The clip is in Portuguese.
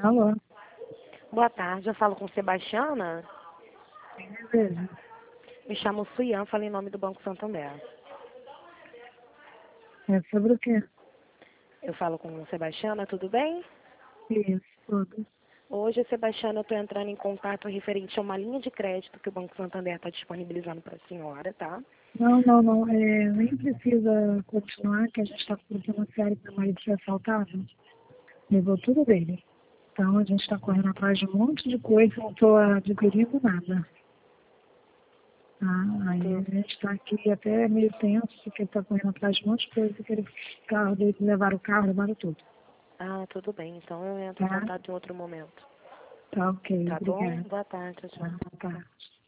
Alô? Boa tarde, eu falo com Sebastiana. Beleza. Me chamo Suian, falo em nome do Banco Santander. É sobre o quê? Eu falo com Sebastiana, tudo bem? Isso, tudo. Hoje, Sebastiana, eu estou entrando em contato referente a uma linha de crédito que o Banco Santander está disponibilizando para a senhora, tá? Não. Nem precisa continuar, que a gente está contando uma série para o marido ser assaltado. Levou tudo dele. Então a gente está correndo atrás de um monte de coisa, não estou adquirindo nada. Aí a gente está aqui até meio tenso, porque ele está correndo atrás de um monte de coisa, que ele carro dele, levaram o carro, levaram tudo. Ah, tudo bem. Então eu entro em Tá? contato em outro momento. Tá ok, Tá bom? obrigada. Boa tarde, tchau. Tá.